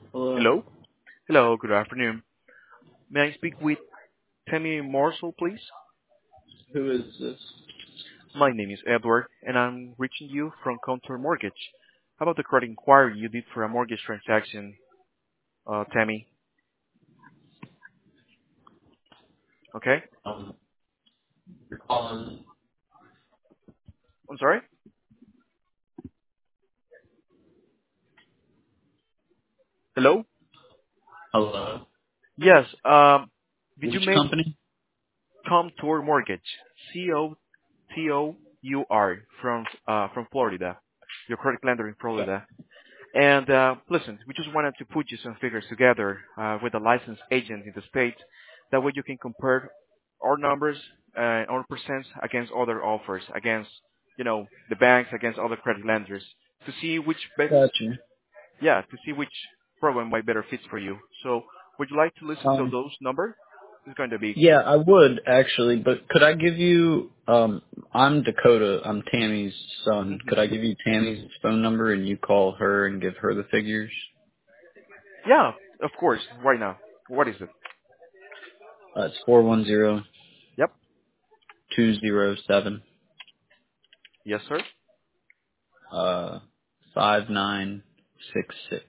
Hello. Hello? Hello, good afternoon. May I speak with Tammy Morsel, please? Who is this? My name is Edward, and I'm reaching you from Contour Mortgage. How about the credit inquiry you did for a mortgage transaction, Tammy? Okay? Um, you're calling. I'm sorry? Hello? Hello. Yes, did you Which make company? Contour Mortgage? Contour from Florida, your credit lender in Okay. Florida. And listen, we just wanted to put you some figures together with a licensed agent in the state. That way you can compare our numbers, our percents against other offers, against the banks, against other credit lenders, to see which best, Gotcha. to see which program might better fits for you. So, would you like to listen to Um, those numbers? It's going to be. yeah, I would actually, but could I give you, I'm Dakota, I'm Tammy's son. Mhm. Could I give you Tammy's phone number and you call her and give her the figures? Yeah, of course. Right now, what is it? It's 410 Yep. 207 Yes, sir. 5966.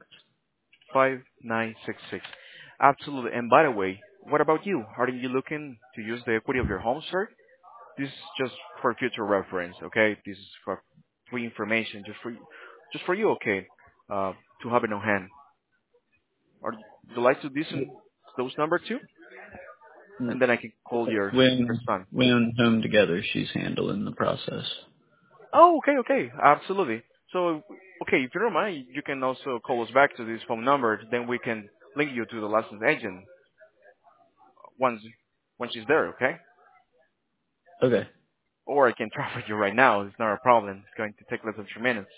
5966. Absolutely. And by the way, what about you? Are you looking to use the equity of your home, sir? This is just for future reference, okay? This is for free information, just for you, okay? To have it on hand. Or would you like to listen those number too? And then I can call your When son. we own home together, she's handling the process. Oh, okay, okay, absolutely. So, okay, if you don't mind, you can also call us back to this phone number. Then we can link you to the licensed agent once once she's there, okay? Okay. Or I can talk with you right now. It's not a problem. It's going to take less than 3 minutes.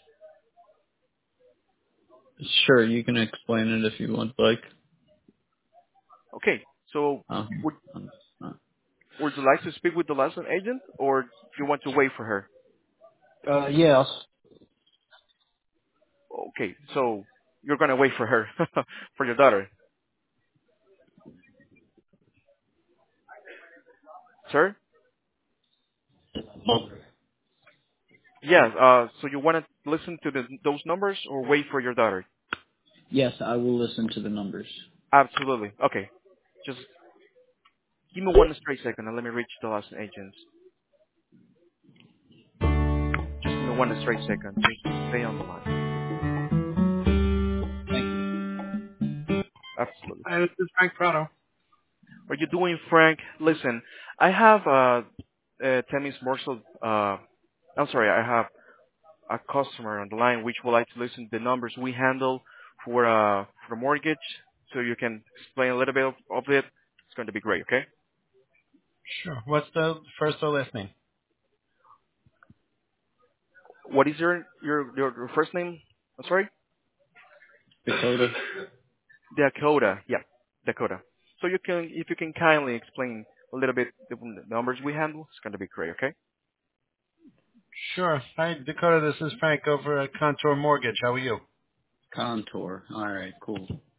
Sure, you can explain it if you want, like. Okay. So Um, would um, would you like to speak with the license agent, or you want to wait for her? yeah. Okay. So you're gonna wait for her, for your daughter, sir? Yes. So you want to listen to those numbers or wait for your daughter? Yes, I will listen to the numbers. Absolutely. Okay. Just give me one straight second and let me reach the license agents. Just give me one straight second. Just stay on the line. Thank you. Absolutely. Hi, this is Frank Prado. What are you doing, Frank? Listen, I have Tammy's morsel. I'm sorry, I have a customer on the line which would like to listen to the numbers we handle for the mortgage, so you can explain a little bit of it. It's going to be great. Okay. Sure. What's the first or last name? What is your first name? I'm sorry. Dakota. Dakota. Yeah, Dakota. So you can, if you can kindly explain a little bit the numbers we handle, it's going to be great. Okay. Sure. Hi, Dakota. This is Frank over at Contour Mortgage. How are you? Contour. All right, cool.